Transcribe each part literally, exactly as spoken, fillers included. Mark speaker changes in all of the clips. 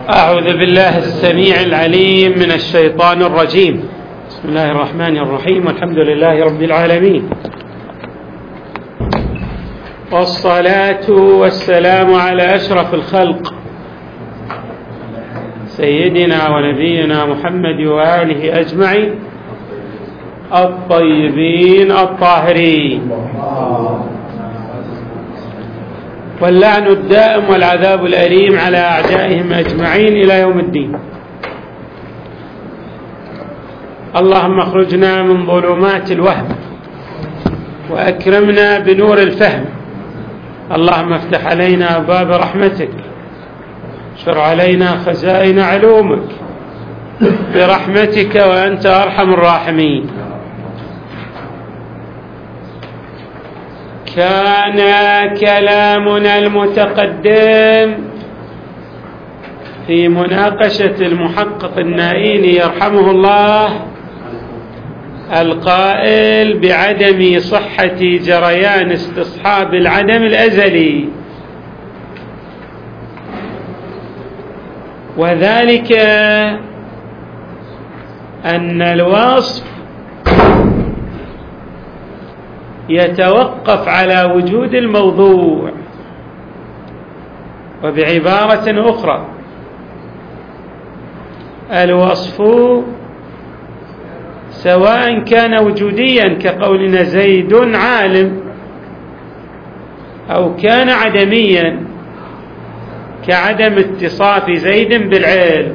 Speaker 1: أعوذ بالله السميع العليم من الشيطان الرجيم. بسم الله الرحمن الرحيم، والحمد لله رب العالمين، والصلاة والسلام على أشرف الخلق سيدنا ونبينا محمد وآله أجمعين الطيبين الطاهرين، واللعن الدائم والعذاب الأليم على أعدائهم أجمعين إلى يوم الدين. اللهم اخرجنا من ظلمات الوهم وأكرمنا بنور الفهم. اللهم افتح علينا باب رحمتك، شر علينا خزائن علومك برحمتك وأنت أرحم الراحمين. كان كلامنا المتقدم في مناقشة المحقق النائيني يرحمه الله القائل بعدم صحة جريان استصحاب العدم الأزلي، وذلك أن الوصف يتوقف على وجود الموضوع، وبعبارة أخرى الوصف سواء كان وجوديا كقولنا زيد عالم، أو كان عدميا كعدم اتصاف زيد بالعلم،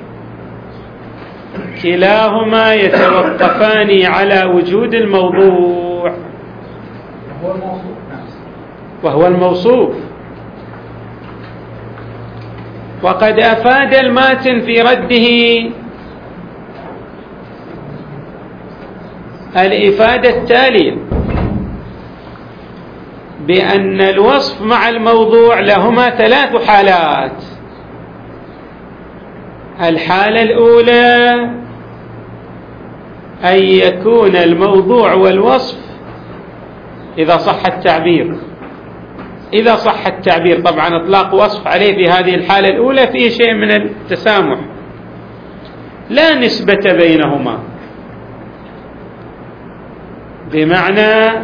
Speaker 1: كلاهما يتوقفان على وجود الموضوع وهو الموصوف. وقد أفاد الماتن في رده الإفادة التالية، بأن الوصف مع الموضوع لهما ثلاث حالات. الحالة الأولى أن يكون الموضوع والوصف إذا صح التعبير إذا صح التعبير طبعا إطلاق وصف عليه في هذه الحالة الأولى فيه شيء من التسامح، لا نسبة بينهما، بمعنى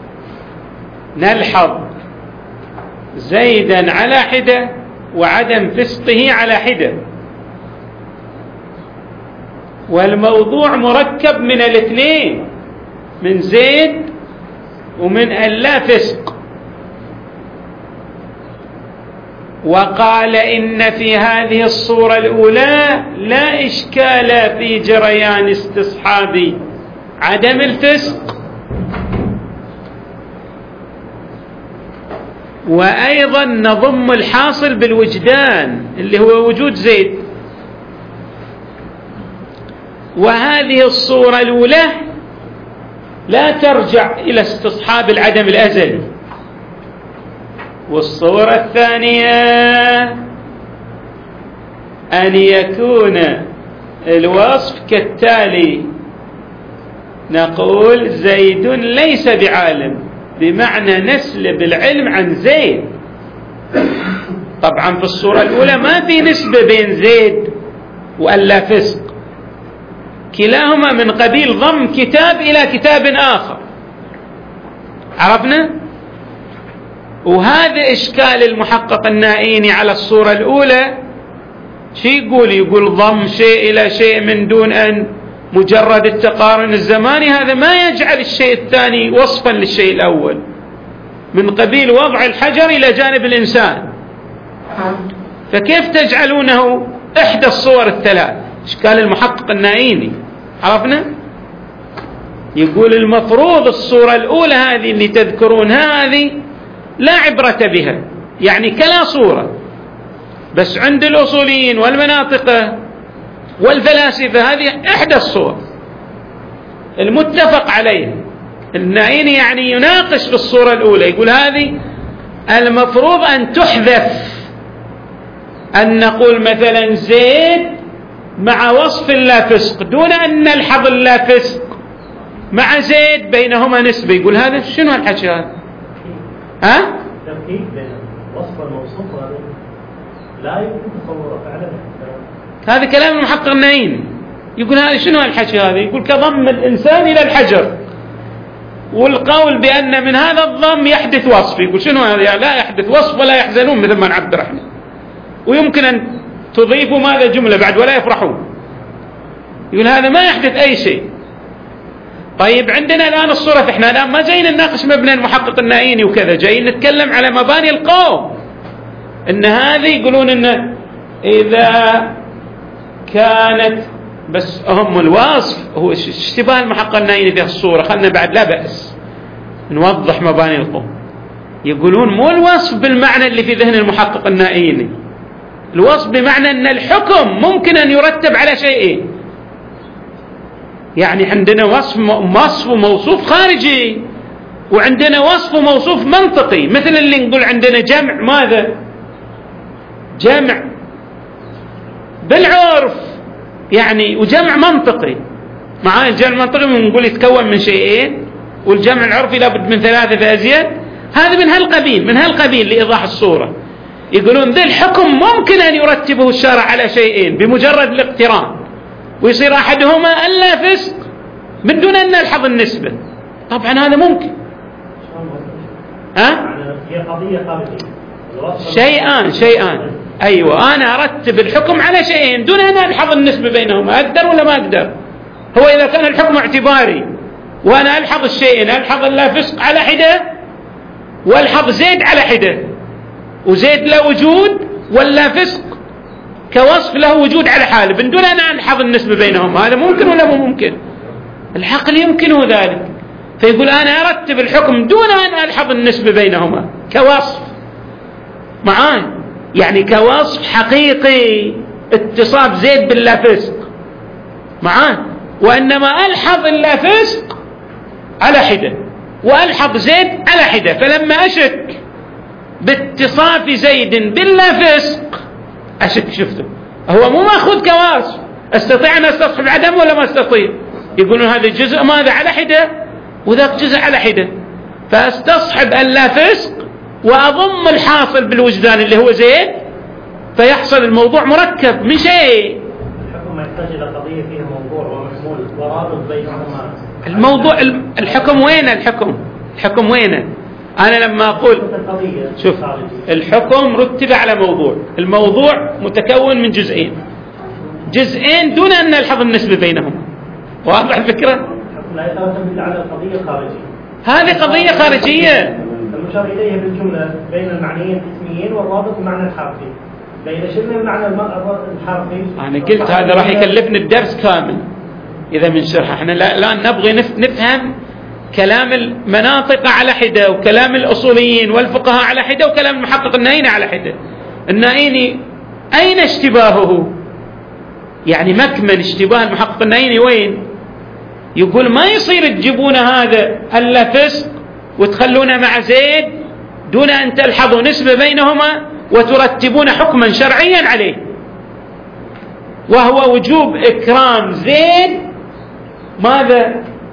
Speaker 1: نلحظ زيدا على حدة وعدم فسقه على حدة، والموضوع مركب من الاثنين، من زيد ومن اللا فسق. وقال إن في هذه الصورة الأولى لا إشكال في جريان استصحاب عدم الفسق، وأيضا نضم الحاصل بالوجدان اللي هو وجود زيد. وهذه الصورة الأولى لا ترجع إلى استصحاب العدم الأزلي. والصورة الثانية أن يكون الوصف كالتالي: نقول زيد ليس بعالم، بمعنى نسلب العلم عن زيد. طبعا في الصورة الأولى ما في نسبة بين زيد وألا فسق، كلاهما من قبيل ضم كتاب إلى كتاب آخر، عرفنا؟ وهذا إشكال المحقق النائيني على الصورة الأولى. شو يقول؟ يقول ضم شيء إلى شيء من دون أن مجرد التقارن الزماني، هذا ما يجعل الشيء الثاني وصفا للشيء الأول، من قبيل وضع الحجر إلى جانب الإنسان. فكيف تجعلونه إحدى الصور الثلاث؟ إشكال المحقق النائيني، عرفنا؟ يقول المفروض الصورة الأولى هذه اللي تذكرونها هذه لا عبرة بها، يعني كلا صورة، بس عند الأصوليين والمناطقة والفلاسفة هذه إحدى الصور المتفق عليها. النائيني يعني يناقش في الصورة الأولى، يقول هذه المفروض أن تحذف، أن نقول مثلا زيد مع وصف لا فسق دون أن نلحظ اللا فسق مع زيد بينهما نسبة. يقول هذا شنو الحكي هذا؟ ها؟
Speaker 2: تمهيد بين وصف الموصوف لا يمكن تصوره فعلا.
Speaker 1: هذا كلام المحقق النعيمي. يقول هذا شنو الحكي هذا؟ يقول كضم الإنسان إلى الحجر، والقول بأن من هذا الضم يحدث وصف. يقول شنو هذا؟ يعني لا يحدث وصف ولا يحزنون مثل ما نعبر احنا، ويمكن أن تضيفوا ماذا جملة بعد ولا يفرحون. يقول هذا ما يحدث أي شيء. طيب عندنا الآن الصورة، احنا الآن ما جايين نناقش مبنى المحقق النائيني وكذا، جايين نتكلم على مباني القوم. ان هذه يقولون ان اذا كانت بس هم الوصف هو اشتباه المحقق النائيني في الصورة، خلنا بعد لا بأس نوضح مباني القوم. يقولون مو الوصف بالمعنى اللي في ذهن المحقق النائيني، الوصف بمعنى ان الحكم ممكن ان يرتب على شيء. يعني عندنا وصف وصف وموصوف خارجي، وعندنا وصف وموصوف منطقي، مثل اللي نقول عندنا جمع ماذا؟ جمع بالعرف يعني، وجمع منطقي. معايا الجمع المنطقي نقول يتكون من شيئين، والجمع العرفي لابد من ثلاثة فأزيد. هذا من هالقبيل من هالقبيل لإيضاح الصورة. يقولون ذا الحكم ممكن أن يرتبه الشارع على شيئين بمجرد الاقتران، ويصير أحدهما ألا فسق من دون أن نلحظ النسبة. طبعا هذا ممكن. ها؟
Speaker 2: هي قضية خارجية.
Speaker 1: شيئان شيئان أيوة، أنا أرتب الحكم على شيئين دون أن ألحظ النسبة بينهما. أقدر ولا ما أقدر؟ هو إذا كان الحكم اعتباري وأنا ألحظ الشيئين، ألحظ اللا فسق على حدة والحظ زيد على حدة، وزيد له وجود ولا فسق كوصف له وجود على حاله من دون أن ألحظ النسبة بينهما. هذا ممكن ولا مو ممكن؟ العقل يمكنه ذلك. فيقول أنا أرتب الحكم دون أن ألحظ النسبة بينهما كوصف معاي، يعني كوصف حقيقي اتصاب زيد باللا فسق معاي، وإنما ألحظ اللا فسق على حدة وألحظ زيد على حدة. فلما أشك باتصاف زيد باللا فسق أشك، شفته هو مو ماخذ كوصف، استطيع أن استصحب عدم ولا ما استطيع؟ يقولون هذا الجزء ماذا على حدة وذاك جزء على حدة، فاستصحب اللا فسق وأضم الحاصل بالوجدان اللي هو زيد، فيحصل الموضوع مركب من شيء.
Speaker 2: الحكم ما يحتاج إلى قضية فيها موضوع ومحمول ورابط بينهما.
Speaker 1: الموضوع الحكم وين؟ الحكم الحكم وين؟ أنا لما أقول شوف الحكم رتب على موضوع، الموضوع متكون من جزئين جزئين دون أن نلحظ النسبة بينهما. واضح الفكرة؟
Speaker 2: الحكم لا يترتب على القضية الخارجية.
Speaker 1: هذه قضية خارجية
Speaker 2: المشار إليها بالجملة بين المعنيين الاسميين والرابط المعنى الحرفي. فإذا شلنا المعنى الحرفي
Speaker 1: أنا قلت هذا راح يكلفني الدرس كامل إذا من شرح. احنا لا, لا نبغي نفهم كلام المناطق على حدة، وكلام الأصوليين والفقهاء على حدة، وكلام المحقق النائيني على حدة. النائيني أين اشتباهه؟ يعني مكمن اشتباه المحقق النائيني وين؟ يقول ما يصير تجيبون هذا ألا فسق وتخلونه مع زيد دون أن تلحظوا نسبة بينهما وترتبون حكما شرعيا عليه، وهو وجوب إكرام زيد ماذا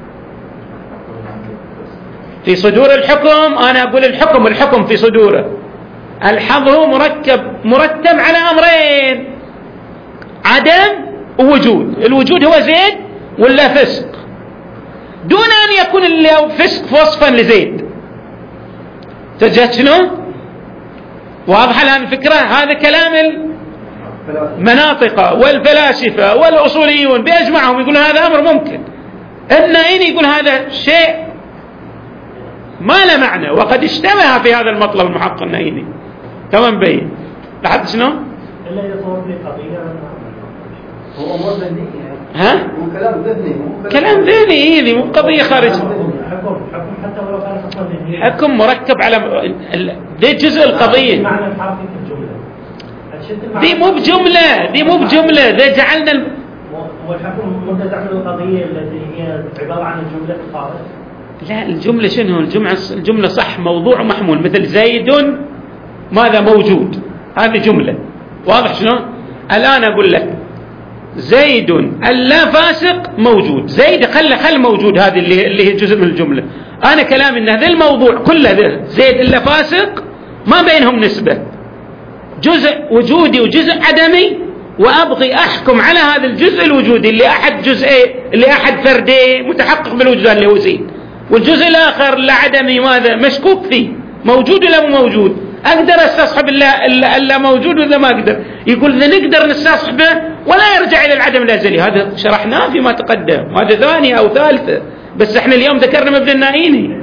Speaker 1: في صدور الحكم. أنا أقول الحكم الحكم في صدوره، الحظه مركب مرتب على أمرين: عدم ووجود. الوجود هو زيد ولا فسق، دون أن يكون الفسق وصفا لزيد. تجد شنو؟ واضح الآن الفكرة؟ هذا كلام المناطق والفلاسفة والأصوليون بأجمعهم يقولون هذا أمر ممكن. النائيني يقول هذا شيء ما له معنى، وقد اشتبه في هذا المطلب المحقق النائيني. تمام بين لحد شنو؟
Speaker 2: إلا إذا صورت لي قضية
Speaker 3: هو أمور ذهنية.
Speaker 1: ها؟
Speaker 3: هو كلام ذهني.
Speaker 1: كلام ذهني هذه مو قضية خارجية.
Speaker 2: حكم حكم حتى ولو كان حكم ذهني.
Speaker 1: حكم مركب على ده جزء القضية.
Speaker 2: معنى الحرفي في الجملة.
Speaker 1: دي مو بجملة دي مو بجملة ده جعلنا ال...
Speaker 2: والحكم منتزع من القضية التي هي عبارة عن الجملة الخارج.
Speaker 1: لا الجملة شنو؟ الجملة الجملة صح موضوع ومحمول، مثل زيد ماذا موجود، هذه جملة. واضح شنو؟ الآن أقول لك زيد اللا فاسق موجود، زيد خل خل موجود، هذه اللي اللي هي جزء من الجملة. أنا كلام إن هذا الموضوع كله ده زيد اللا فاسق ما بينهم نسبة، جزء وجودي وجزء عدمي، وأبغي أحكم على هذا الجزء الوجودي اللي أحد جزئي اللي أحد فردي متحقق بالوجدان اللي هو زين، والجزء الآخر العدمي ماذا مشكوك فيه، موجود ولا مو موجود. أقدر أستصحب إلا موجود ولا ما أقدر؟ يقول إذا نقدر نستصحبه ولا يرجع إلى العدم الأزلي. هذا شرحناه فيما تقدم، هذا ثانية أو ثالثة، بس إحنا اليوم ذكرنا مبدأ النائيني.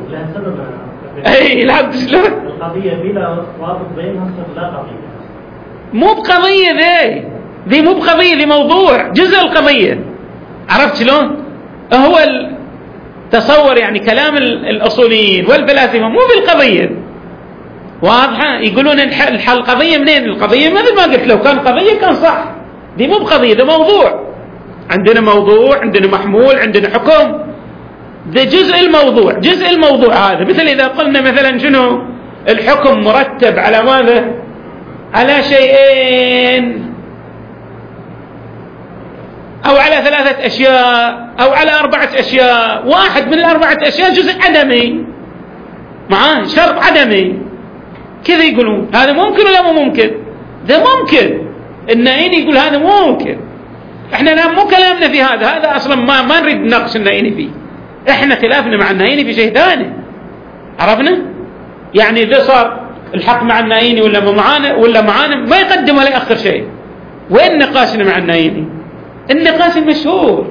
Speaker 1: أي لا شلون؟
Speaker 2: القضية بلا رابط بينها لا قضية.
Speaker 1: مو بقضية ذي، ذي مو بقضية، ذي موضوع جزء القضية. عرفت شلون؟ هو تصور يعني كلام الأصوليين والفلاسفة مو بالقضية واضحة. يقولون الحل القضية منين؟ القضية مثل ما قلت، لو كان قضية كان صح. دي مو بقضية، ده موضوع. عندنا موضوع، عندنا محمول، عندنا حكم. ده جزء الموضوع، جزء الموضوع هذا. مثل إذا قلنا مثلا شنو الحكم مرتب على ماذا؟ على شيئين أو على ثلاثة أشياء أو على أربعة أشياء. واحد من الأربعة أشياء جزء عدمي معاه شرط عدمي كذا. يقولون هذا ممكن ولا مو ممكن؟ ده ممكن. النائيني يقول هذا مو ممكن. احنا لا مو كلامنا في هذا، هذا أصلا ما ما نريد نناقش النائيني فيه. احنا خلافنا مع النائيني في شيء ثاني. عرفنا؟ يعني إذا صار الحق مع النائيني ولا معانا ولا معانا ما يقدم ولا يأخر شيء. وين نقاشنا مع النائيني؟ النقاش المشهور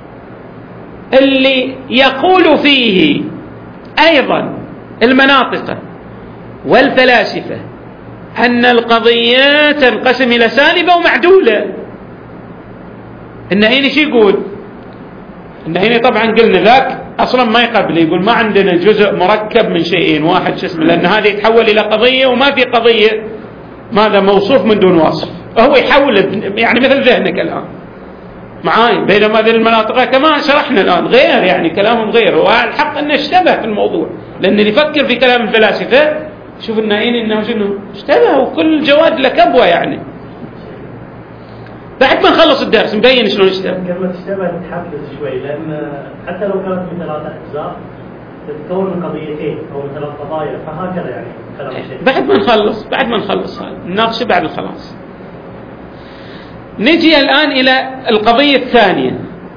Speaker 1: اللي يقول فيه أيضا المناطق والفلاسفة أن القضية تنقسم إلى سالبة ومعدولة. النائيني شو يقول؟ النائيني طبعا قلنا ذاك أصلا ما يقبل، يقول ما عندنا جزء مركب من شيئين واحد شو اسمه، لأن هذا يتحول إلى قضية وما في قضية ماذا موصوف من دون وصف، هو يحول يعني مثل ذهنك الآن معاي. بينما هذه المناطق كما شرحنا الآن غير، يعني كلامهم غير، والحق أنه اشتبه في الموضوع. لأن اللي يفكر في كلام الفلاسفة شوف النائيني أنه شنو اشتبه، وكل جواد لكبوة يعني. بعد ما نخلص الدرس مبين شلون اشتبه.
Speaker 2: كلمة اشتبه تتحدث شوي، لأن حتى لو كانت من ثلاثة أجزاء تتكون من قضيتين أو من ثلاث قضايا، فهكذا يعني كلام الشيخ.
Speaker 1: بعد ما نخلص بعد ما نخلص نناقش بعد الخلاص. نجي الآن إلى القضية الثانية،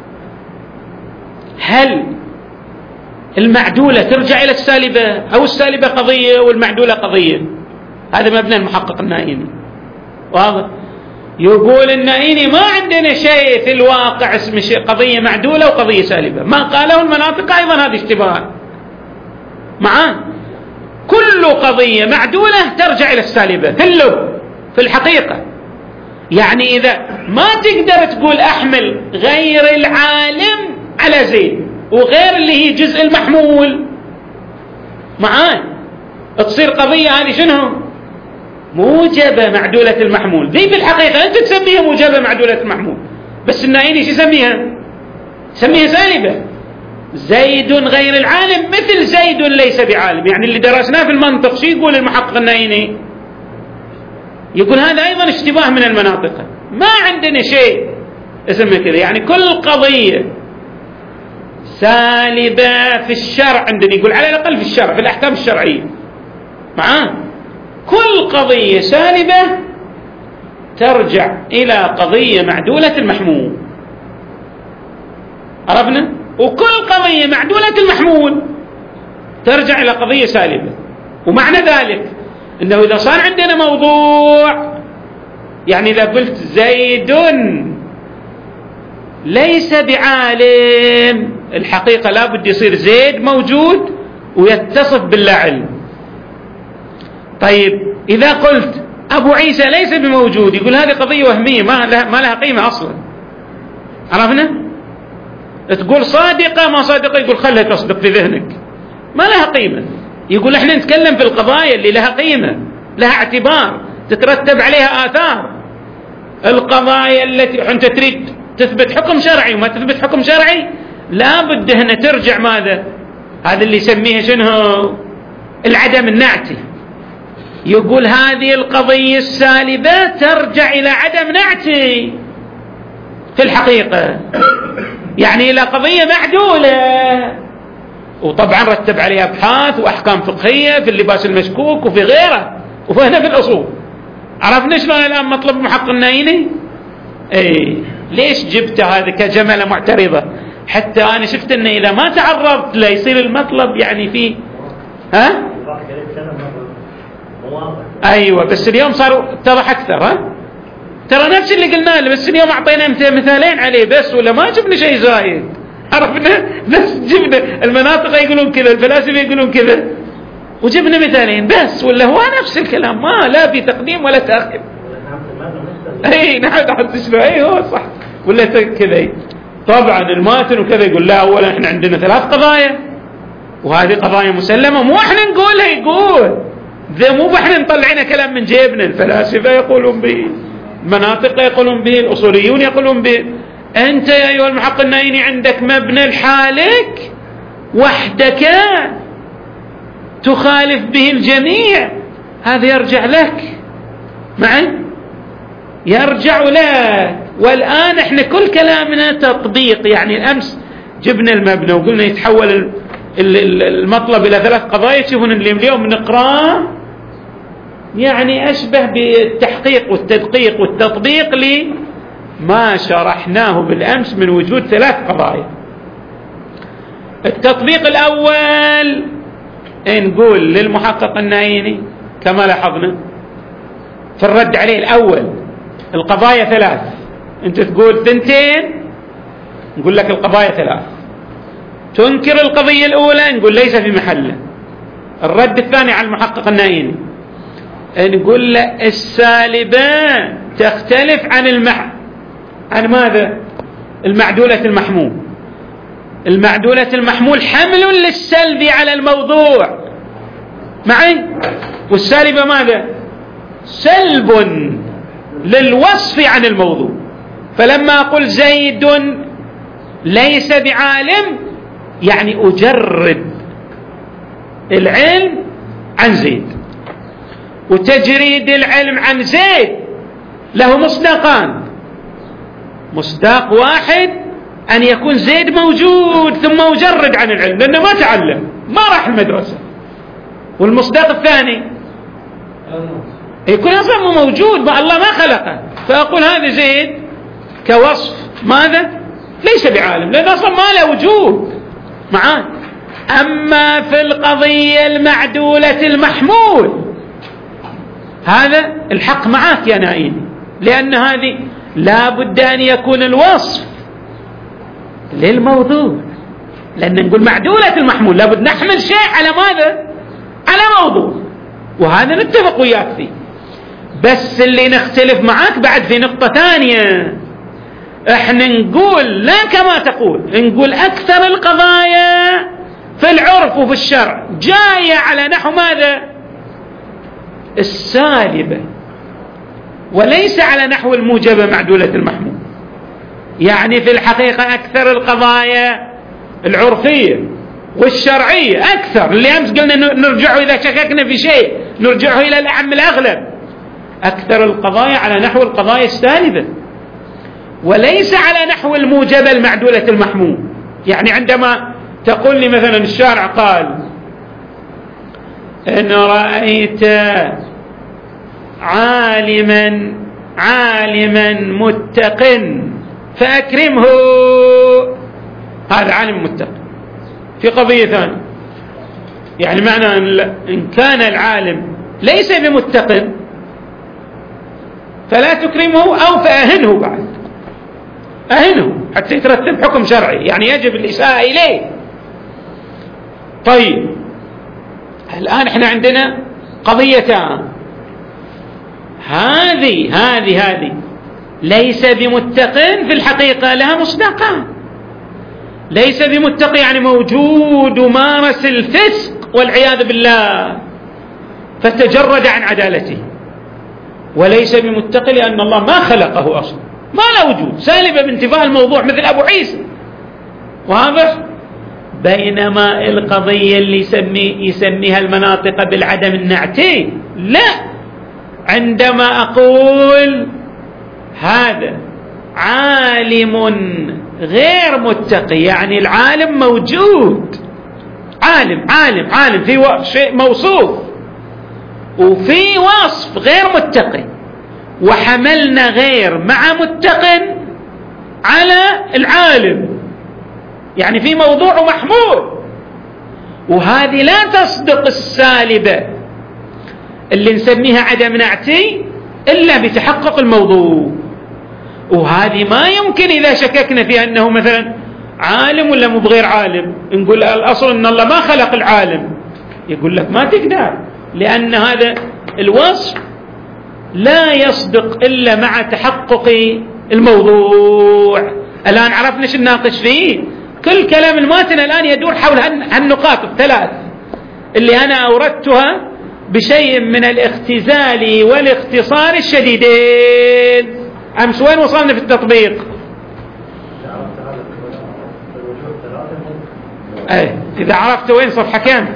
Speaker 1: هل المعدولة ترجع إلى السالبة أو السالبة قضية والمعدولة قضية؟ هذا مبنى المحقق النائيني واضح. يقول النائيني ما عندنا شيء في الواقع اسمه شيء قضية معدولة وقضية سالبة، ما قاله المناطق أيضا هذه اشتباه معاه. كل قضية معدولة ترجع إلى السالبة في اللب في الحقيقة. يعني إذا ما تقدر تقول أحمل غير العالم على زيد وغير اللي هي جزء المحمول معاه، تصير قضية هذه شنو؟ موجبة معدولة المحمول. ذي في الحقيقة أنت تسميها موجبة معدولة المحمول، بس النائيني شو يسميها؟ يسميها سالبة. زيد غير العالم مثل زيد ليس بعالم. يعني اللي درسناه في المنطق شو يقول المحقق النائيني؟ يقول هذا أيضا اشتباه من المناطق، ما عندنا شيء اسمه كذا. يعني كل قضية سالبة في الشرع عندنا، يقول على الأقل في الشرع في الأحكام الشرعية معاه، كل قضية سالبة ترجع إلى قضية معدولة المحمول. عرفنا؟ وكل قضية معدولة المحمول ترجع إلى قضية سالبة. ومعنى ذلك إنه إذا صار عندنا موضوع، يعني إذا قلت زيد ليس بعالم، الحقيقة لا بد يصير زيد موجود ويتصف باللا علم. طيب إذا قلت أبو عيسى ليس بموجود، يقول هذه قضية وهمية ما لها, ما لها قيمة أصلا. عرفنا؟ تقول صادقة ما صادقة، يقول خلها تصدق في ذهنك، ما لها قيمة. يقول احنا نتكلم في القضايا اللي لها قيمة لها اعتبار تترتب عليها آثار. القضايا التي أنت تريد تثبت حكم شرعي وما تثبت حكم شرعي لا بد هنا ترجع ماذا؟ هذا اللي يسميه شنو؟ العدم النعتي. يقول هذه القضية السالبة ترجع إلى عدم نعتي في الحقيقة، يعني إلى قضية معدولة، وطبعا رتب عليها أبحاث وأحكام فقهية في اللباس المشكوك وفي غيره وفهنا في الأصول. عرفنا شلون الآن مطلب محقق النايني؟ اي ليش جبت هذا كجملة معترضة؟ حتى أنا شفت أنه إذا ما تعرضت له يصير المطلب يعني فيه ها؟ أيوة بس اليوم صار اتضح أكثر. ها ترى نفس اللي قلنا له، بس اليوم أعطينا مثالين عليه بس، ولا ما جبنا شيء زايد. عرفنا بس جبنا المناطق يقولون كذا، الفلاسفة يقولون كذا، وجبنا مثالين بس، ولا هو نفس الكلام، ما لا في تقديم ولا تأخير. اي نعم حتى شنو اي هو صح ولا كذا. طبعا الماتن وكذا يقول لا، اولا احنا عندنا ثلاث قضايا وهذه قضايا مسلمه، مو احنا نقولها، يقول ذا مو احنا نطلعنا كلام من جيبنا. الفلاسفه يقولون به، المناطق يقولون به، الاصوليون يقولون به. انت يا ايها المحقق النايني عندك مبنى لحالك وحدك تخالف به الجميع، هذا يرجع لك معي، يرجع لك. والآن احنا كل كلامنا تطبيق. يعني الأمس جبنا المبنى وقلنا يتحول المطلب إلى ثلاث قضايا، تشوفون اللي اليوم نقرأ يعني أشبه بالتحقيق والتدقيق والتطبيق لما شرحناه بالأمس من وجود ثلاث قضايا. التطبيق الأول نقول للمحقق النايني كما لاحظنا في الرد عليه الأول، القضايا ثلاث، أنت تقول ثنتين، نقول لك القضايا ثلاث. تنكر القضية الأولى، نقول ليس في محله. الرد الثاني على المحقق النايني نقول له السالبان تختلف عن المع عن ماذا؟ المعدولة المحمول. المعدولة المحمول حمل للسلب على الموضوع معي، والسالبة ماذا؟ سلب للوصف عن الموضوع. فلما أقول زيد ليس بعالم، يعني أجرد العلم عن زيد، وتجريد العلم عن زيد له مصداقان. مصداق واحد أن يكون زيد موجود ثم أجرد عن العلم لأنه ما تعلم، ما راح المدرسة. والمصداق الثاني يكون أصلا موجود، ما الله ما خلقه، فأقول هذا زيد كوصف ماذا؟ ليس بعالم، لأن أصلا ما له وجود معاه. أما في القضية المعدولة المحمول هذا الحق معك يا نائني، لأن هذه لا بد أن يكون الوصف للموضوع، لأن نقول معدولة المحمول لابد نحمل شيء على ماذا؟ على موضوع، وهذا نتفق وياك فيه. بس اللي نختلف معك بعد في نقطة ثانية، احنا نقول لا كما تقول، نقول أكثر القضايا في العرف وفي الشرع جاية على نحو ماذا؟ السالبة، وليس على نحو الموجبة معدولة المحمول. يعني في الحقيقة أكثر القضايا العرفية والشرعية أكثر، اللي أمس قلنا نرجعه إذا شككنا في شيء نرجعه إلى الأعم الأغلب، أكثر القضايا على نحو القضايا السالبة وليس على نحو الموجبة المعدولة المحمول. يعني عندما تقول لي مثلا الشارع قال إن رأيت عالما عالما متق فأكرمه، هذا عالم متق. في قضية ثانية يعني معنى إن كان العالم ليس بمتق فلا تكرمه أو فأهنه، بعد أهنه حتى يترتب حكم شرعي، يعني يجب الإساءة إليه. طيب الآن احنا عندنا قضيتان، هذه هذه هذه ليس بمتق في الحقيقة لها مصداقان. ليس بمتق يعني موجود ومارس الفسق والعياذ بالله فتجرد عن عدالته، وليس بمتق لأن الله ما خلقه أصلا، ما له وجود، سالبة بانتفاء الموضوع مثل أبو عيسى. واضح؟ بينما القضية اللي يسمي يسميها المناطق بالعدم النعتي، لا، عندما أقول هذا عالم غير متقي يعني العالم موجود، عالم عالم عالم في شيء موصوف وفي وصف غير متقي، وحملنا غير مع متقن على العالم، يعني في موضوع محمول، وهذه لا تصدق السالبة اللي نسميها عدم نعتي إلا بتحقق الموضوع. وهذه ما يمكن إذا شككنا في أنه مثلا عالم ولا مو بغير عالم، نقول الأصل أن الله ما خلق العالم، يقول لك ما تقدر، لأن هذا الوصف لا يصدق إلا مع تحقق الموضوع. الآن عرفنا شو نناقش فيه. كل كلام الماتن الآن يدور حول هالنقاط الثلاث اللي أنا أوردتها بشيء من الاختزال والاختصار الشديدين. أمس وين وصلنا في التطبيق؟ أي إذا عرفت وين صفحة كام؟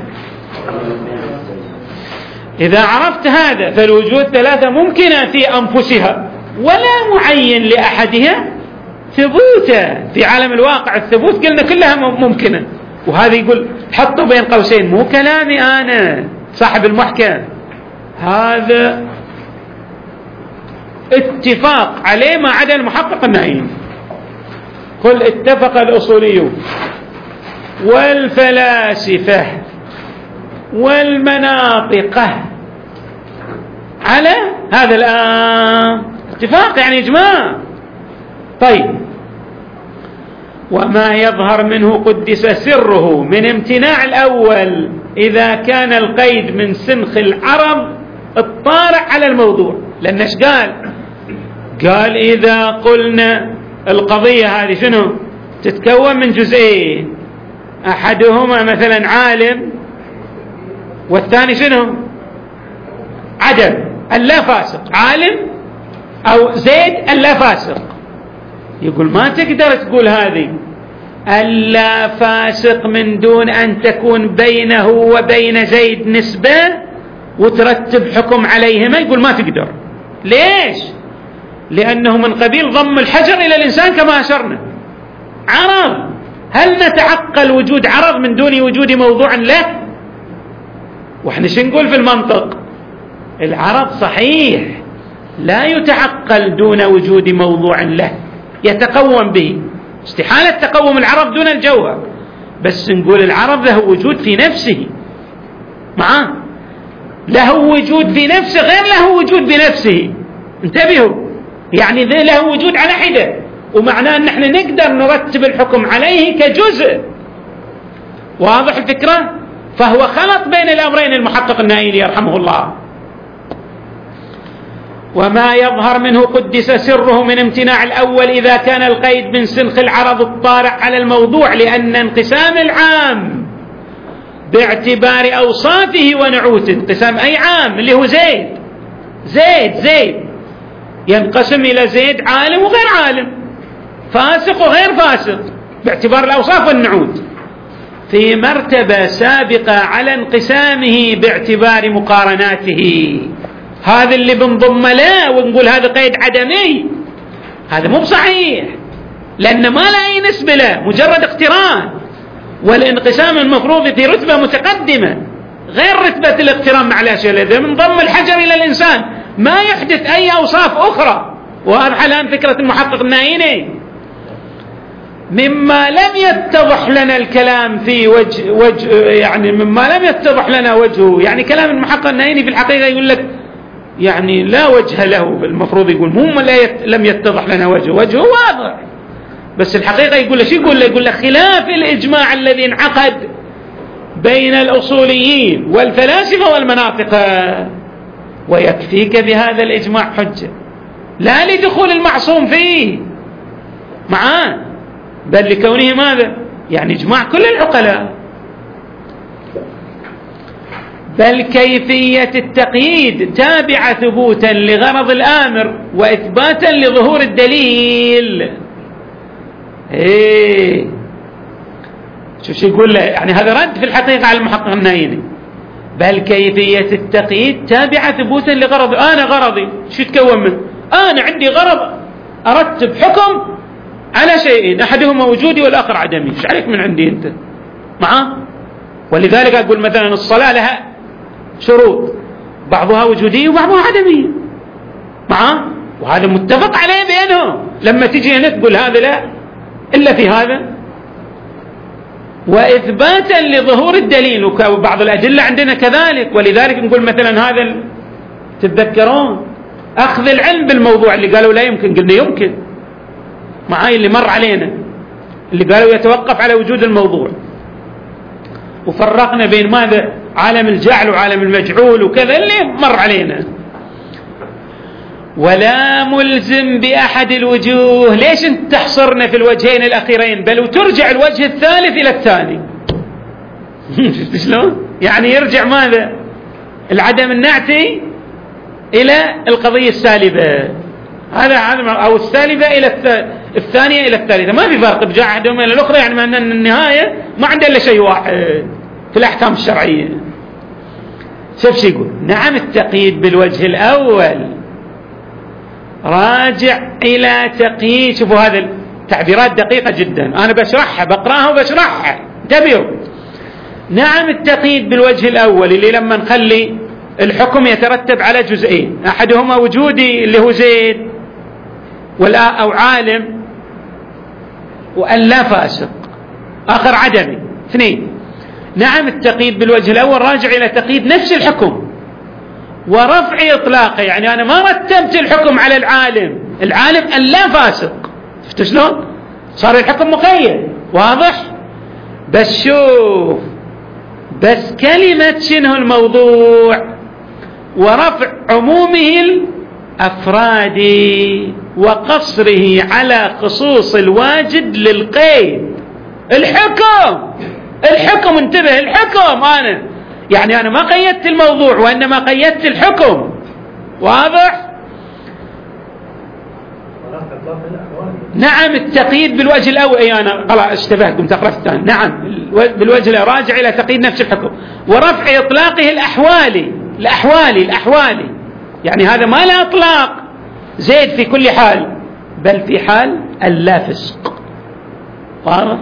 Speaker 1: إذا عرفت هذا فالوجود ثلاثة ممكنة في أنفسها ولا معين لأحدها ثبوتا في عالم الواقع. الثبوت قلنا كلها ممكنة، وهذا يقول حطوا بين قوسين مو كلامي أنا صاحب المحكم، هذا اتفاق عليه ما عدا المحقق النائين. قل اتفق الأصوليون والفلاسفة والمناطقة على هذا الآن، اتفاق يعني إجماع. طيب، وما يظهر منه قدس سره من امتناع الأول إذا كان القيد من سنخ العرض الطارئ على الموضوع. لأنش قال قال إذا قلنا القضية هذه شنو تتكون من جزئين، أحدهما مثلا عالم والثاني شنو عدم، اللا فاسق، عالم أو زيد اللا فاسق. يقول ما تقدر تقول هذه اللا فاسق من دون أن تكون بينه وبين زيد نسبة وترتب حكم عليهما. يقول ما تقدر. ليش؟ لأنه من قبيل ضم الحجر إلى الإنسان كما أشرنا. عرض، هل نتعقل وجود عرض من دون وجود موضوع له؟ وإحنا شو نقول في المنطق؟ العرض صحيح لا يتعقل دون وجود موضوع له يتقوم به، استحالة تقوم العرض دون الجوهر، بس نقول العرض له وجود في نفسه، معاه له وجود في نفسه غير له وجود بنفسه. انتبهوا، يعني ذي له وجود على حدة، ومعناه أن احنا نقدر نرتب الحكم عليه كجزء. واضح الفكرة؟ فهو خلط بين الأمرين المحقق النائلي يرحمه الله. وما يظهر منه قدس سره من امتناع الأول إذا كان القيد من سنخ العرض الطارئ على الموضوع، لأن انقسام العام باعتبار أوصافه ونعوته، انقسام أي عام اللي هو زيد زيد زيد ينقسم إلى زيد عالم وغير عالم، فاسق وغير فاسق باعتبار الأوصاف والنعوت، في مرتبة سابقة على انقسامه باعتبار مقارناته. هذا اللي بنضم له ونقول هذا قيد عدمي، هذا مو بصحيح، لأن ما له أي نسبة له، مجرد اقتران، والانقسام المفروض في رتبة متقدمة غير رتبة الاقتران مع الأشياء. إذا بنضم الحجر إلى الإنسان ما يحدث أي أوصاف أخرى. وهذا الآن فكرة المحقق النائيني. مما لم يتضح لنا الكلام في وجه, وجه يعني مما لم يتضح لنا وجهه، يعني كلام المحقق النائيني في الحقيقة يقول لك يعني لا وجه له، المفروض يقول مو لم يتضح لنا وجهه، وجهه واضح، بس الحقيقة يقول له شو يقول له؟ يقول له خلاف الإجماع الذي انعقد بين الأصوليين والفلاسفة والمناطقة، ويكفيك بهذا الإجماع حجة، لا لدخول المعصوم فيه معاه، بل لكونه ماذا؟ يعني إجماع كل العقلاء. بل كيفية التقييد تابعة ثبوتا لغرض الآمر وإثباتا لظهور الدليل. ايه شو شو يقول له؟ يعني هذا رد في الحقيقة على المحقق النائيني. بل كيفية التقييد تابعة ثبوتا لغرض، أنا غرضي شو يتكون منه؟ أنا عندي غرض أرتب حكم على شيئين، أحدهما وجودي والآخر عدمي، ايش عليك من عندي أنت؟ معاه؟ ولذلك أقول مثلا الصلاة لها شروط، بعضها وجودي وبعضها عدمي، معه، وهذا متفق عليه بينهم. لما تجي هنا تقول هذا لا إلا في هذا. وإثباتا لظهور الدليل، وبعض الأدلة عندنا كذلك. ولذلك نقول مثلا هذا تتذكرون أخذ العلم بالموضوع اللي قالوا لا يمكن، قلنا يمكن معاي اللي مر علينا، اللي قالوا يتوقف على وجود الموضوع، وفرقنا بين ماذا عالم الجعل وعالم المجعول وكذا اللي مر علينا. ولا ملزم بأحد الوجوه. ليش انت تحصرنا في الوجهين الأخيرين؟ بل وترجع الوجه الثالث إلى الثاني. شلون يعني يرجع ماذا العدم النعتي إلى القضية السالبة، هذا أو السالبة إلى الثانية إلى الثالثة، ما في فرق بجاء أحدهما إلى الأخرى، يعني أن النهاية ما عنده إلا شيء واحد في الأحكام الشرعية. شوف شو يقول: نعم التقييد بالوجه الأول راجع إلى تقييد. شوفوا هذا التعبيرات دقيقة جدا، أنا بشرحها بقراها وبشرحها، انتبهوا. نعم التقييد بالوجه الأول اللي لما نخلي الحكم يترتب على جزئين، أحدهما وجودي اللي هو زيد ولا أو عالم، وأن لا فاسق، آخر عدمي. اثنين، نعم التقييد بالوجه الأول راجع إلى تقييد نفس الحكم ورفع إطلاقه، يعني أنا ما رتبت الحكم على العالم، العالم أن لا فاسق، شفت شلون صار الحكم مقيد واضح. بس شوف، بس كلمة شنو الموضوع ورفع عمومه الأفرادي وقصره على خصوص الواجد للقيد. الحكم الحكم انتبه، الحكم أنا يعني أنا ما قيدت الموضوع وإنما قيدت الحكم، واضح. نعم التقييد بالوجه الأول، أي أنا خلاص اشتبهت قمت أقرأ الثاني. نعم بالوجه الأول راجع إلى تقييد نفس الحكم ورفع إطلاقه الأحوالي الأحوالي الأحوالي يعني هذا ما لا إطلاق زيد في كل حال، بل في حال اللا فسق، واضح.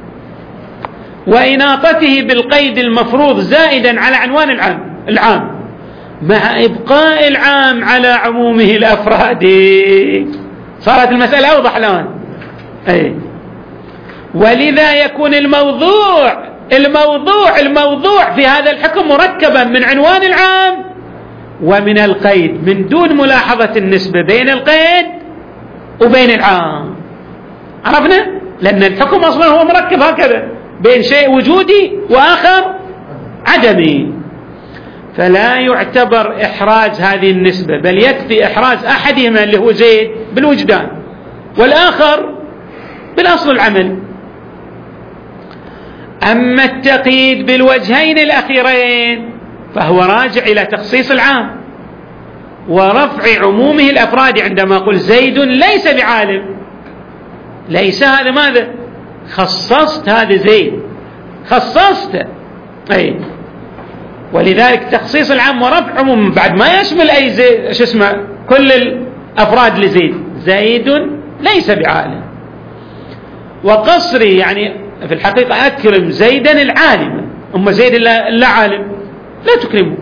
Speaker 1: وإناطته بالقيد المفروض زائدا على عنوان العام العام مع إبقاء العام على عمومه الأفرادي. صارت المسألة أوضح الآن. أي. ولذا يكون الموضوع الموضوع الموضوع في هذا الحكم مركبا من عنوان العام ومن القيد، من دون ملاحظة النسبة بين القيد وبين العام. عرفنا؟ لأن الحكم أصلا هو مركب هكذا بين شيء وجودي وآخر عدمي، فلا يعتبر إحراز هذه النسبة، بل يكفي إحراز أحدهما اللي هو زيد بالوجدان والآخر بالأصل العمل. أما التقييد بالوجهين الأخيرين فهو راجع إلى تخصيص العام ورفع عمومه الأفراد. عندما أقول زيد ليس بعالم، ليس هذا ماذا؟ خصصت هذا زيد، خصصته. أي. ولذلك تخصيص العام ورفع عموم بعد ما يشمل أي زيد، شو اسمه، كل الأفراد لزيد. زيد ليس بعالم. وقصري يعني في الحقيقة أكرم زيدا العالم، أما زيد لا عالم لا تكرمه.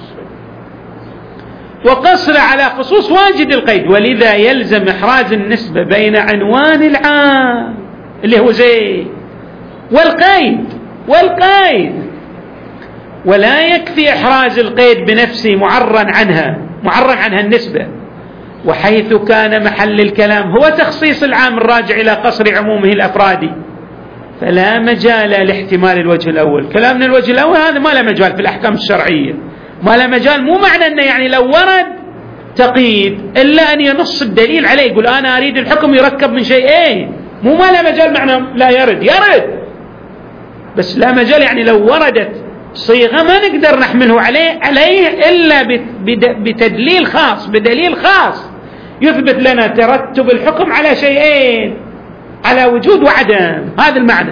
Speaker 1: وقصر على خصوص واجد القيد، ولذا يلزم إحراز النسبة بين عنوان العام اللي هو زيد والقيد والقيد ولا يكفي إحراز القيد بنفسه معرن عنها معرن عنها النسبة. وحيث كان محل الكلام هو تخصيص العام الراجع إلى قصر عمومه الأفرادي فلا مجال لاحتمال الوجه الأول. كلامنا الوجه الأول هذا ما له مجال في الأحكام الشرعية، ما له مجال. مو معنى أنه يعني لو ورد تقييد إلا أن ينص الدليل عليه، يقول أنا أريد الحكم يركب من شيئين، مو ما له مجال معنى لا يرد، يرد بس لا مجال. يعني لو وردت صيغة ما نقدر نحمله عليه عليه إلا بتدليل خاص، بدليل خاص يثبت لنا ترتب الحكم على شيئين، على وجود وعدم، هذا المعنى.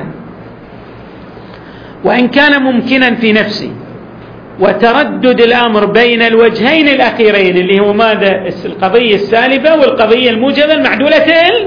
Speaker 1: وإن كان ممكنا في نفسه وتردد الأمر بين الوجهين الأخيرين اللي هو ماذا؟ القضية السالبة والقضية الموجبة المعدولة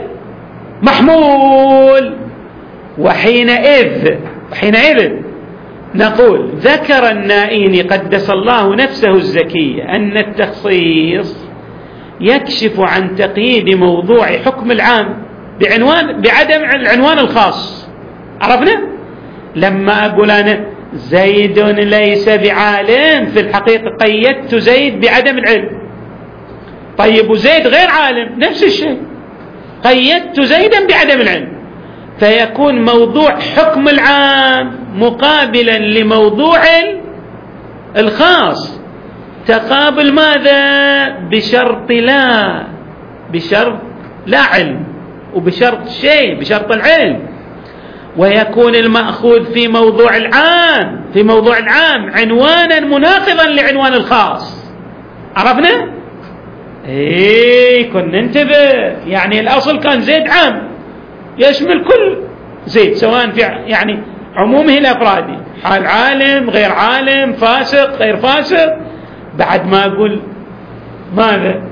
Speaker 1: المحمول. وحينئذ وحينئذ نقول ذكر النائين قدس الله نفسه الزكية أن التخصيص يكشف عن تقييد موضوع حكم العام بعنوان بعدم العنوان الخاص. عرفنا؟ لما أقول أنا زيد ليس بعالم، في الحقيقة قيدت زيد بعدم العلم. طيب وزيد غير عالم، نفس الشيء، قيدت زيدا بعدم العلم، فيكون موضوع حكم العام مقابلا لموضوع الخاص. تقابل ماذا؟ بشرط لا، بشرط لا علم، وبشرط شيء، بشرط العلم. ويكون المأخوذ في موضوع العام في موضوع العام عنوانا مناقضا لعنوان الخاص. عرفنا؟ ايه كنا ننتبه. يعني الأصل كان زيد عام يشمل كل زيد، سواء في يعني عمومه الأفرادي، حال عالم غير عالم، فاسق غير فاسق. بعد ما أقول ماذا؟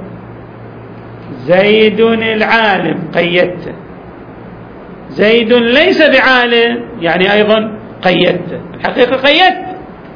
Speaker 1: زيد العالم قيدته، زيد ليس بعالم يعني أيضا قيدته، الحقيقة قيدت.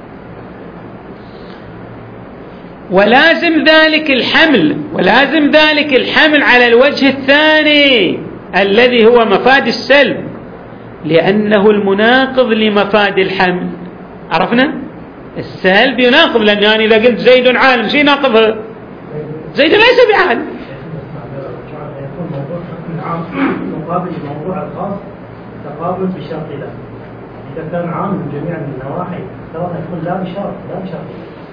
Speaker 1: ولازم ذلك الحمل ولازم ذلك الحمل على الوجه الثاني الذي هو مفاد السلب، لأنه المناقض لمفاد الحمل. عرفنا؟ السلب يناقض، لأن يعني إذا قلت زيد عالم شيء ناقضه، زيد ليس بعالم.
Speaker 2: يكون موضوع حكم العام مقابل الموضوع الخاص تقابل بشرط لا. إذا كان عام من جميع النواحي سواء يكون لا بشرط لا بشرط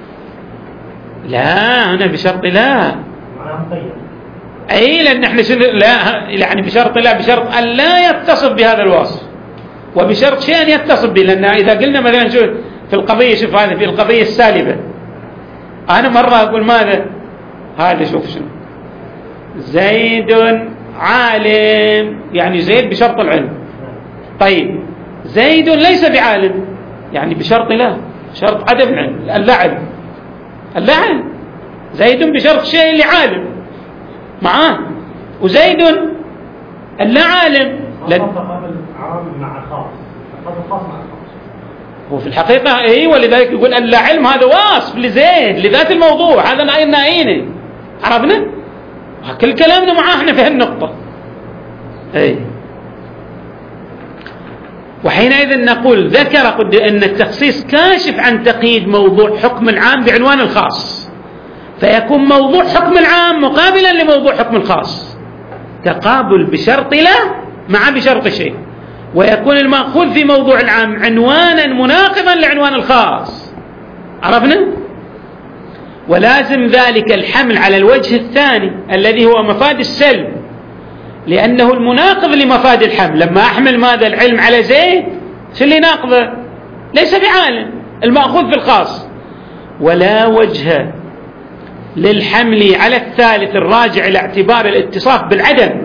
Speaker 1: لا، أنا بشرط لا
Speaker 2: معناها مقيد.
Speaker 1: أي لأن احنا شنو لا يعني بشرط لا، بشرط أن لا يتصف بهذا الوصف، وبشرط شيء أن يتصف به. لأن إذا قلنا مثلا شو في القضية، شوف هذا في القضية السالبة، أنا مرة أقول ماذا هذا، شوف شنو زيد عالم، يعني زيد بشرط العلم. طيب زيد ليس بعالم يعني بشرط لا، شرط عدم علم، اللعب اللعب زيد بشرط شيء لعالم معاه، وزيد اللا عالم.
Speaker 2: تقابل عام مع خاص، تقابل خاص مع خاص.
Speaker 1: هو في الحقيقة اي، ولذلك يقول اللا علم هذا واصف لزيد لذات الموضوع، هذا ناين ناينه. عرفنا؟ كل كلامنا معاه احنا في هالنقطة. اي وحينئذ نقول ذكر قد ان التخصيص كاشف عن تقييد موضوع حكم العام بعنوان الخاص، فيكون موضوع حكم العام مقابلا لموضوع حكم الخاص، تقابل بشرط لا مع بشرط شيء، ويكون المأخوذ في موضوع العام عنوانا مناقضا لعنوان الخاص. عرفنا؟ ولازم ذلك الحمل على الوجه الثاني الذي هو مفاد السلب، لأنه المناقض لمفاد الحمل. لما أحمل ماذا العلم على زيد، شو اللي ناقضه؟ ليس بعالم، المأخوذ في الخاص. ولا وجه للحمل على الثالث الراجع إلى اعتبار الاتصاف بالعدم،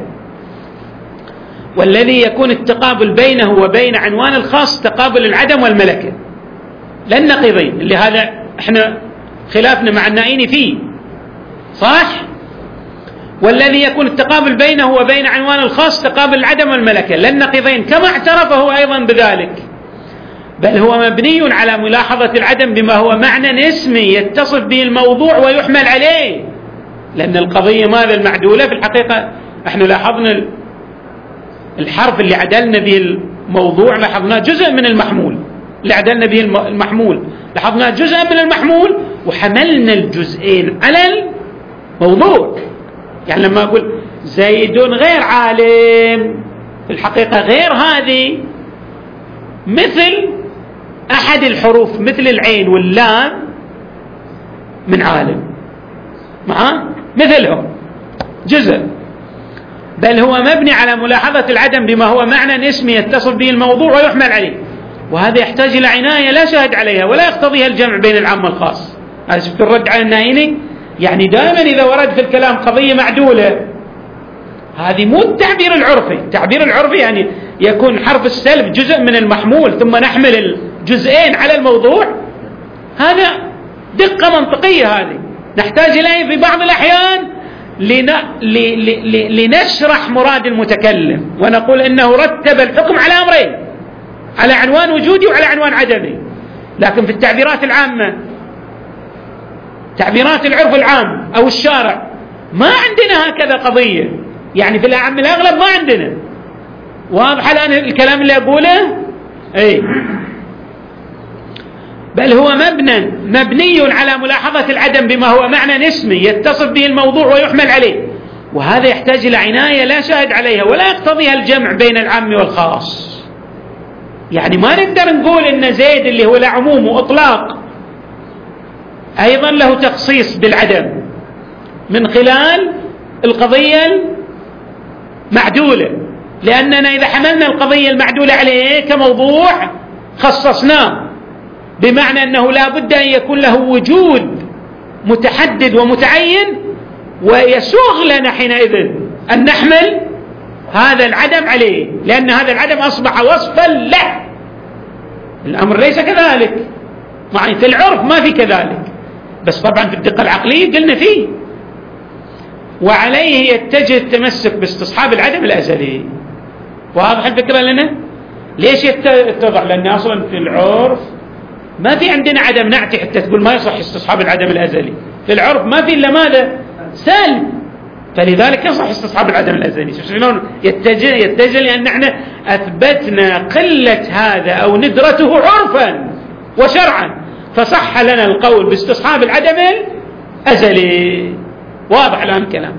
Speaker 1: والذي يكون التقابل بينه وبين عنوان الخاص تقابل العدم والملكة، لأن نقيضين اللي هذا احنا خلافنا مع النائين فيه، صح؟ والذي يكون التقابل بينه وبين عنوان الخاص تقابل العدم والملكة، لأن نقيضين كما اعترف هو أيضا بذلك، بل هو مبني على ملاحظة العدم بما هو معنى اسمي يتصف به الموضوع ويحمل عليه. لأن القضية ماذا المعدولة في الحقيقة، احنا لاحظنا الحرف اللي عدلنا به الموضوع لاحظناه جزء من المحمول، اللي عدلنا به المحمول لاحظناه جزء من المحمول، وحملنا الجزئين على الموضوع. يعني لما أقول زيد غير عالم، في الحقيقة غير هذه مثل أحد الحروف مثل العين واللام من عالم، معاه مثلهم جزء، بل هو مبني على ملاحظة العدم بما هو معنى اسمي يتصف به الموضوع ويحمل عليه، وهذا يحتاج إلى عناية لا شاهد عليها ولا يقتضيها الجمع بين العام والخاص. هذا شفت الرد على النايني، يعني دائما إذا ورد في الكلام قضية معدولة، هذه مو التعبير العرفي. التعبير العرفي يعني يكون حرف السلب جزء من المحمول ثم نحمل الجزئين على الموضوع، هذا دقة منطقية هذه نحتاج إليه في بعض الأحيان لن... ل... ل... لنشرح مراد المتكلم ونقول إنه رتب الحكم على أمرين، على عنوان وجودي وعلى عنوان عدمي. لكن في التعبيرات العامة، تعبيرات العرف العام أو الشارع، ما عندنا هكذا قضية، يعني في الأعم الأغلب ما عندنا. واضح الآن الكلام اللي أقوله؟ أي بل هو مبنى مبني على ملاحظة العدم بما هو معنى اسمي يتصف به الموضوع ويحمل عليه، وهذا يحتاج إلى عناية لا شاهد عليها ولا يقتضيها الجمع بين العام والخاص. يعني ما نقدر نقول إن زيد اللي هو له عموم وإطلاق أيضا له تخصيص بالعدم من خلال القضية المعدولة، لأننا إذا حملنا القضية المعدولة عليه كموضوع خصصناه، بمعنى أنه لا بد أن يكون له وجود متحدد ومتعين، ويسوغ لنا حينئذ أن نحمل هذا العدم عليه، لأن هذا العدم أصبح وصفا له. الأمر ليس كذلك، يعني في العرف ما في كذلك، بس طبعا في الدقة العقلية قلنا فيه. وعليه يتجه التمسك باستصحاب العدم الأزلي. واضح الفكرة لنا؟ ليش يتضح؟ لأن أصلا في العرف ما في عندنا عدم نعتي حتى تقول ما يصح استصحاب العدم الأزلي. في العرف ما في إلا ماذا؟ سلب، فلذلك يصح استصحاب العدم الأزلي. شلون يتجه؟ يتجه لأن احنا أثبتنا قلة هذا أو ندرته عرفا وشرعا، فصح لنا القول باستصحاب العدم الأزلي. واضح الآن الكلام؟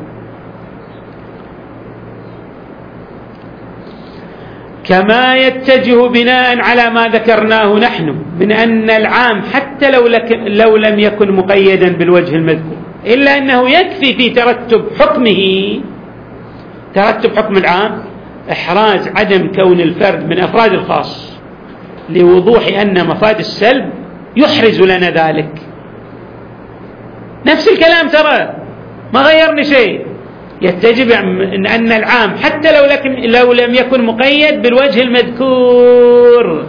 Speaker 1: كما يتجه بناء على ما ذكرناه نحن من أن العام حتى لو, لك لو لم يكن مقيدا بالوجه المذكور، إلا أنه يكفي في ترتب حكمه، ترتب حكم العام، إحراز عدم كون الفرد من أفراد الخاص، لوضوح أن مفاد السلب يحرز لنا ذلك. نفس الكلام ترى ما غيرنا شيء. يتجب أن العام حتى لو, لو لم يكن مقيد بالوجه المذكور،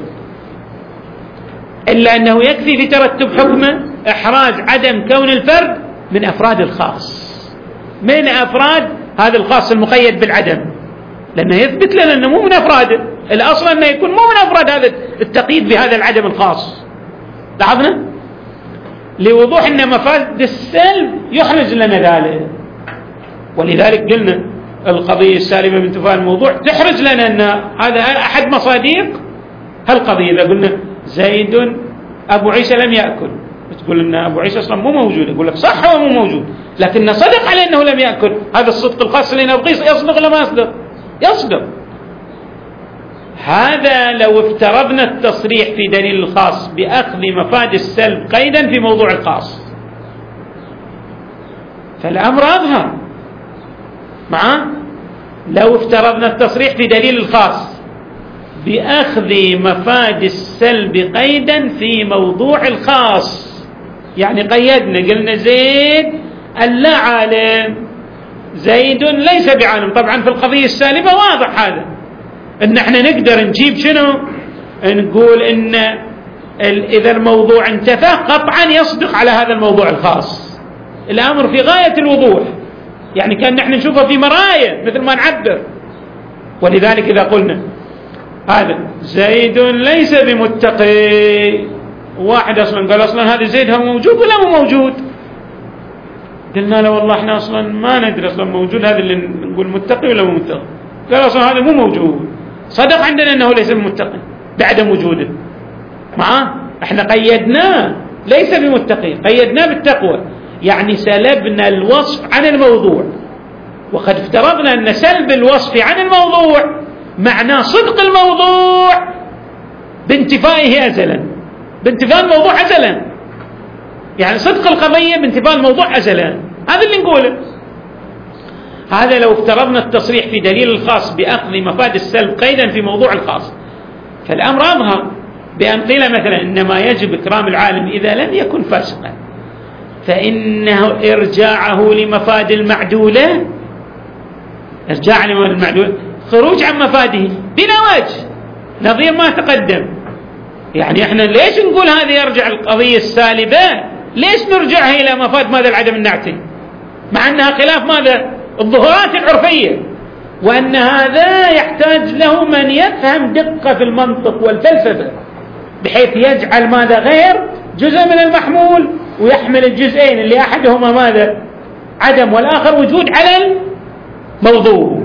Speaker 1: إلا أنه يكفي في ترتب حكمه إحراز عدم كون الفرد من أفراد الخاص، من أفراد هذا الخاص المقيد بالعدم، لأنه يثبت لنا أنه مو من أفراده. الأصل أنه يكون مو من أفراد هذا التقييد بهذا العدم الخاص. لاحظنا؟ لوضوح أن مفاد السلب يحرز لنا ذلك. ولذلك قلنا القضية السالبة من انتفاء الموضوع تحرز لنا أن هذا أحد مصادق هالقضية. إذا قلنا زيد أبو عيسى لم يأكل، تقول أن أبو عيسى أصلا مو موجود، أقول لك صح هو مو موجود، لكن صدق عليه أنه لم يأكل. هذا الصدق الخاص اللي نبغيه يصدق ولا ما يصدق؟ يصدق. هذا لو افترضنا التصريح في دليل الخاص بأخذ مفاد السلب قيدا في موضوع الخاص، فالأمر أظهر. معه؟ لو افترضنا التصريح في دليل الخاص بأخذ مفاد السلب قيدا في موضوع الخاص، يعني قيدنا قلنا زيد اللا عالم، زيد ليس بعالم. طبعا في القضية السالبة واضح هذا، ان احنا نقدر نجيب شنو؟ نقول ان اذا الموضوع انتفى قطعا يصدق على هذا الموضوع الخاص. الامر في غاية الوضوح، يعني كان نحن نشوفه في مرايا مثل ما نعبر. ولذلك اذا قلنا هذا زيد ليس بمتقي، واحد اصلا قال اصلا هذا زيد هو موجود ولا مو موجود؟ قلنا له والله احنا اصلا ما ندري اصلا موجود هذا اللي نقول متقي ولا مو متقي. قال اصلا هذا مو موجود. صدق عندنا انه ليس بمتقي بعدم وجوده. معاه؟ احنا قيدناه ليس بمتقي، قيدناه بالتقوى، يعني سلبنا الوصف عن الموضوع. وقد افترضنا ان سلب الوصف عن الموضوع معناه صدق الموضوع بانتفائه ازلا، بانتفاء الموضوع ازلا، يعني صدق القضية بانتفاء الموضوع ازلا. هذا اللي نقوله. هذا لو افترضنا التصريح في دليل الخاص بأخذ مفاد السلب قيدا في موضوع الخاص، فالأمر أظهر بأن قيل مثلا إنما يجب إكرام العالم إذا لم يكن فاسقا، فإنه إرجاعه لمفاد المعدولة، إرجاع لمفاد المعدولة خروج عن مفاده بلا وجه، نظير ما تقدم. يعني إحنا ليش نقول هذه يرجع القضية السالبة؟ ليش نرجعها إلى مفاد ماذا العدم النعتي، مع أنها خلاف ماذا الظهورات العرفية، وأن هذا يحتاج له من يفهم دقة في المنطق والفلسفة، بحيث يجعل ماذا غير جزء من المحمول ويحمل الجزئين اللي أحدهما ماذا عدم والآخر وجود على الموضوع.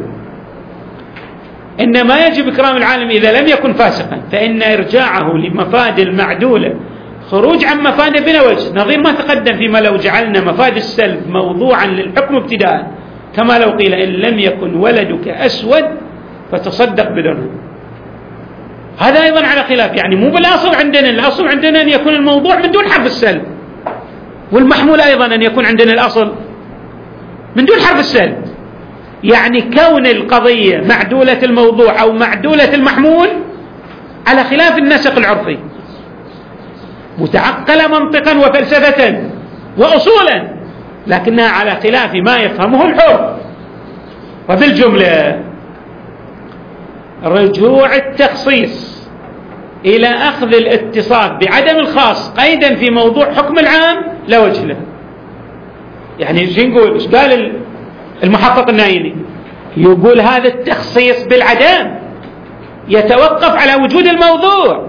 Speaker 1: إنما يجب إكرام العالم إذا لم يكن فاسقا، فإن إرجاعه لمفاد المعدولة خروج عن مفاده بلا وجه، نظير ما تقدم فيما لو جعلنا مفاد السلب موضوعا للحكم ابتداء، كما لو قيل إن لم يكن ولدك أسود فتصدق بدرهم. هذا أيضا على خلاف، يعني مو بالأصل عندنا، الأصل عندنا أن يكون الموضوع من دون حرف السلب، والمحمول أيضا أن يكون عندنا الأصل من دون حرف السلب. يعني كون القضية معدولة الموضوع أو معدولة المحمول على خلاف النسق العرفي، متعقلة منطقا وفلسفة وأصولا، لكنها على خلاف ما يفهمه الحر. وبالجملة رجوع التخصيص إلى أخذ الاتصاف بعدم الخاص قيدا في موضوع حكم العام لا وجه له. يعني شو نقول؟ ايش قال المحقق النايني؟ يقول هذا التخصيص بالعدم يتوقف على وجود الموضوع،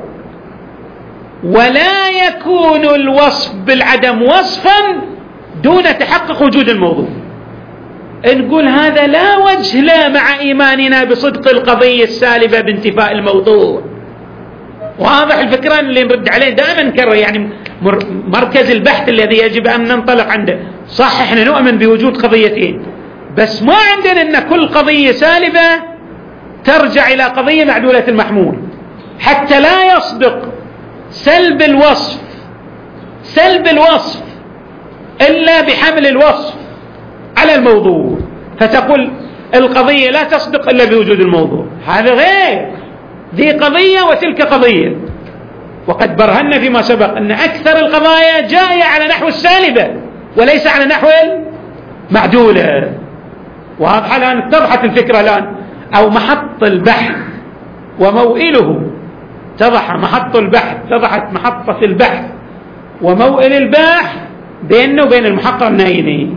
Speaker 1: ولا يكون الوصف بالعدم وصفا دون تحقق وجود الموضوع. نقول هذا لا وجه له مع إيماننا بصدق القضية السالبة بانتفاء الموضوع. واضح الفكرة اللي نرد عليه دائما نكرر، يعني مركز البحث الذي يجب أن ننطلق عنده. صح احنا نؤمن بوجود قضيتين، بس ما عندنا أن كل قضية سالبة ترجع إلى قضية معدولة المحمول، حتى لا يصدق سلب الوصف سلب الوصف إلا بحمل الوصف على الموضوع، فتقول القضية لا تصدق إلا بوجود الموضوع. هذا غير، ذي قضية وتلك قضية. وقد برهنا فيما سبق أن أكثر القضايا جاية على نحو السالبة وليس على نحو المعدولة. واضحة الآن، اتضحت الفكرة الآن، أو محط البحث وموئله اتضح محط البحث، اتضحت محطة البحث وموئل البحث بينه وبين المحقق النايني،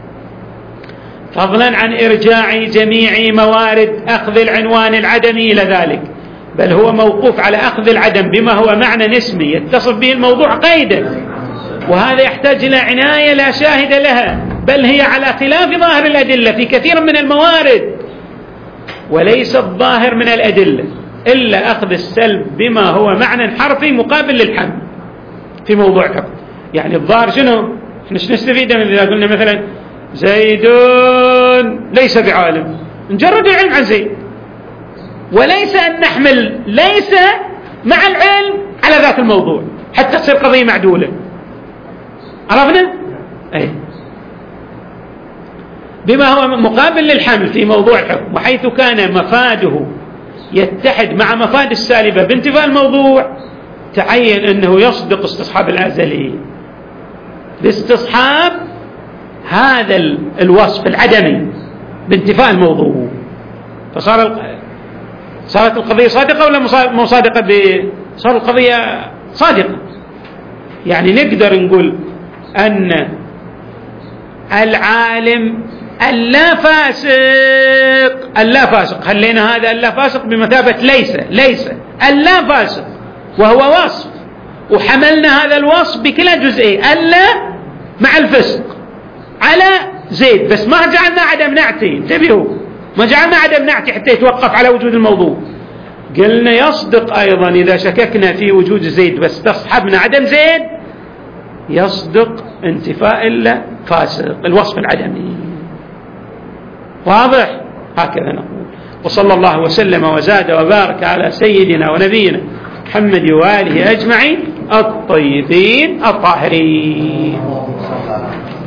Speaker 1: فضلا عن إرجاع جميع موارد أخذ العنوان العدمي إلى ذلك، بل هو موقوف على أخذ العدم بما هو معنى اسمي يتصف به الموضوع قيدا، وهذا يحتاج إلى عناية لا شاهد لها، بل هي على خلاف ظاهر الأدلة في كثير من الموارد، وليس الظاهر من الأدلة إلا أخذ السلب بما هو معنى حرفي مقابل للحمل في موضوع الحكم. يعني الظاهر شنو؟ احنا شو نستفيد من إذا قلنا مثلا زيد ليس بعالم، نجرد العلم عن زيد، وليس أن نحمل ليس مع العلم على ذات الموضوع حتى تصير قضية معدولة. عرفنا؟ أي بما هو مقابل للحمل في موضوع الحكم، وحيث كان مفاده يتحد مع مفاد السالبة بانتفاء الموضوع تعين أنه يصدق استصحاب الأزلي باستصحاب هذا الوصف العدمي بانتفاء الموضوع، فصار صارت القضية صادقة ولا مو صادقة؟ صار القضية صادقة. يعني نقدر نقول أن العالم اللا فاسق اللا فاسق خلينا هذا اللا فاسق بمثابة ليس ليس اللا فاسق، وهو وصف، وحملنا هذا الوصف بكلا جزئي اللا مع الفسق على زيد، بس ما جعلنا عدم نعتي، انتبهوا، ما جعلنا عدم نعتي حتى يتوقف على وجود الموضوع. قلنا يصدق أيضا إذا شككنا في وجود زيد بس تصحبنا عدم زيد، يصدق انتفاء إلا فاسق الوصف العدمي. واضح؟ هكذا نقول. وصلى الله وسلم وزاد وبارك على سيدنا ونبينا محمد وآله أجمعين الطيبين الطاهرين.